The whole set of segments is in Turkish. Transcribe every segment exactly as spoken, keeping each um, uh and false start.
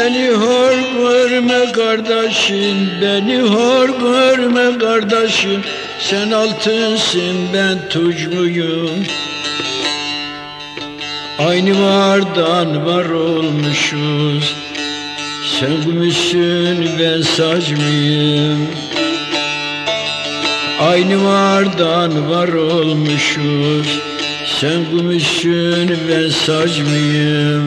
Beni hor görme kardeşim, beni hor görme kardeşim. Sen altınsın, ben tuç muyum? Aynı vardan var olmuşuz. Sen gümüşsün, ben saç mıyım? Aynı vardan var olmuşuz. Sen gümüşsün, ben saç mıyım?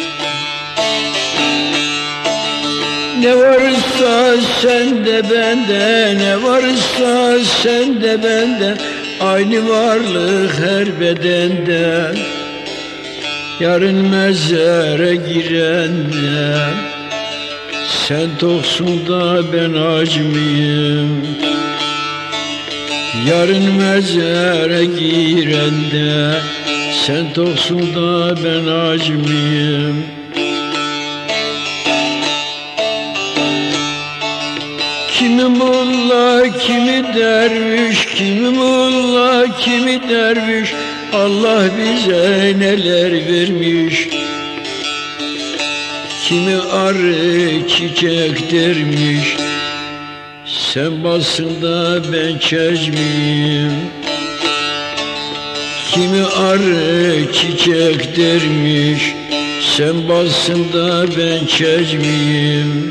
Ne varsa sende bende, ne varsa sende bende, aynı varlık her bedende. Yarın mezara girende, sen toksun da ben aç mıyım? Yarın mezara girende, sen toksun da ben aç mıyım? Kimi mulla, kimi derviş, kimi mulla, kimi derviş, Allah bize neler vermiş. Kimi arı çiçek dermiş, sen basın da ben çeç miyim? Kimi arı çiçek dermiş, sen basın da ben çeç miyim?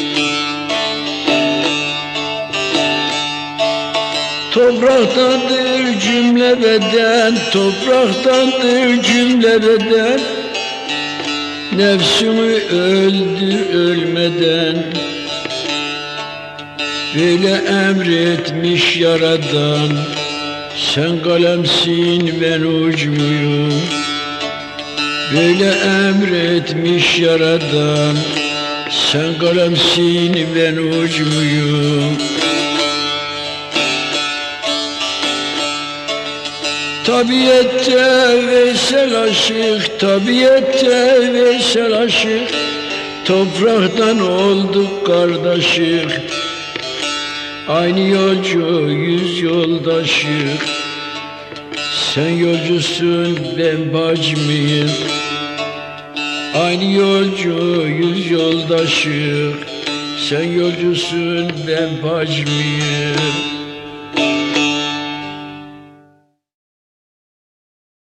Topraktandır cümle beden, topraktandır cümle beden. Nefsimi öldür ölmeden, böyle emretmiş Yaradan. Sen kalemsin, ben uç muyum? Böyle emretmiş Yaradan. Sen kalemsin, ben uç muyum? Tabiette Veysel aşık, tabiette Veysel aşık. Topraktan olduk kardeşik, aynı yolcu yüz yoldaşık. Sen yolcusun, ben bacmıyım. Aynı yolcu yüz yoldaşık. Sen yolcusun, ben bacmıyım.